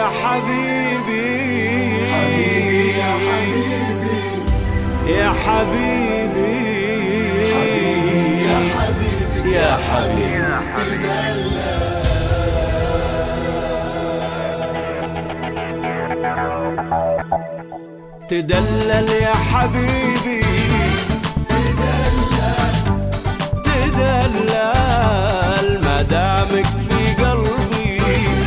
يا حبيبي يا حبيبي يا حبيبي يا حبيبي يا حبيبي تدلل يا حبيبي تدلل مدامك في قلبي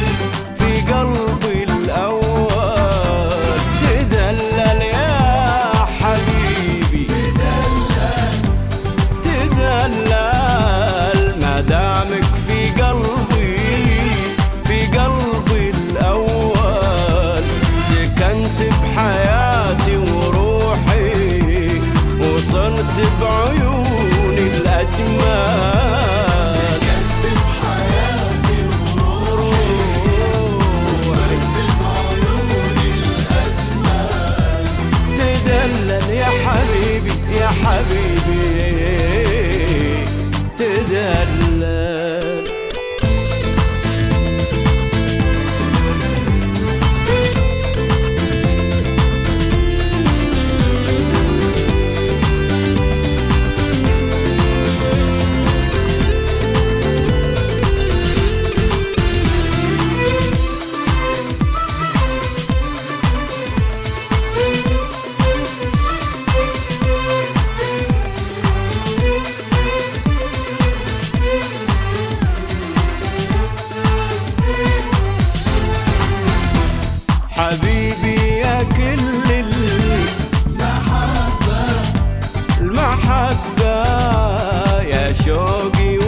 الأول تدلل يا حبيبي تدلل مدامك في قلبي الأول سكنت بحياتي وروحي وصرت بعيوني الأجمل سكنت بحياتي وروحي وصرت بعيوني الأجمل تدلل يا حبيبي يا حبيبي تدلل حبيبي يا كل المحبة يا شوقي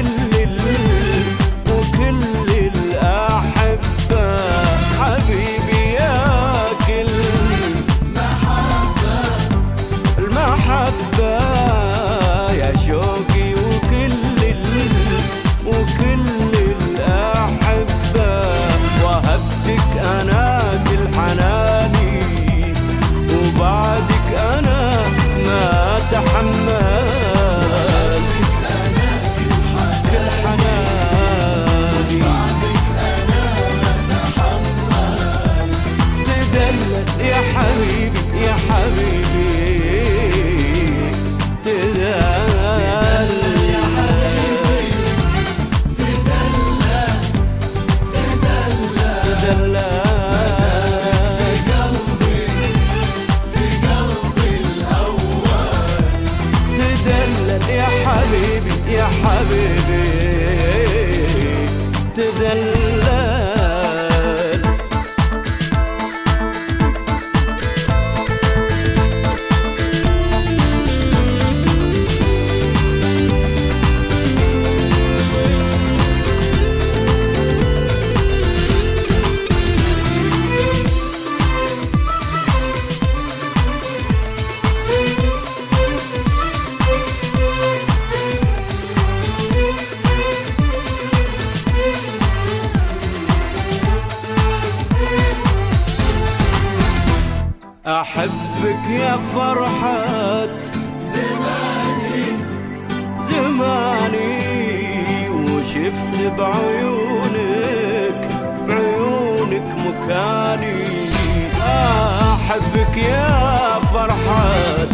وكل الأحبة حبيبي يا كل المحبة يا شوقي وكل الأحبة وهبتك أنا حناني وبعدك أنا ما أتحمل كل حناني تدلل يا حبيبي يا حبيبي تدلل يا حبيبي تدلل يا حبيبي يا حبيبي تدلل أحبك يا فرحة زماني وشفت بعيونك مكاني أحبك يا فرحة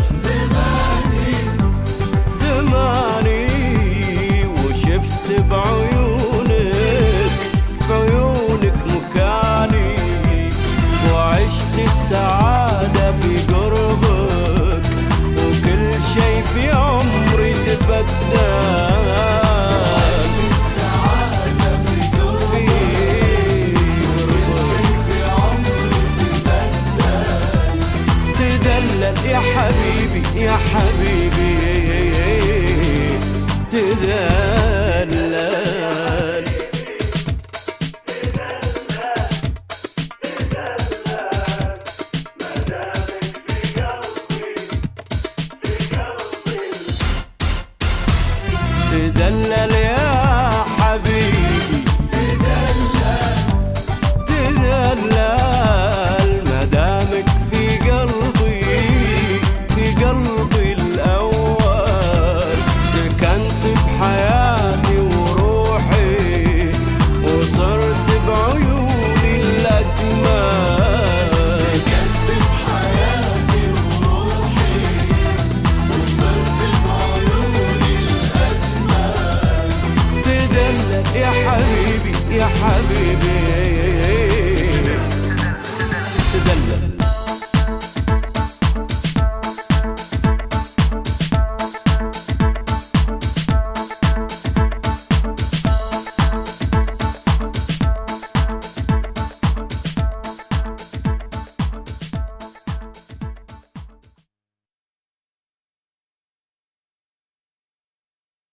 زماني وشفت بعيونك مكاني وعشت السعادة في قربك وكل شي في عمري تبدل وعشت السعادة في قربك وكل شي في عمري تبدل تدلل يا حبيبي يا حبيبي تدلل تدلل يا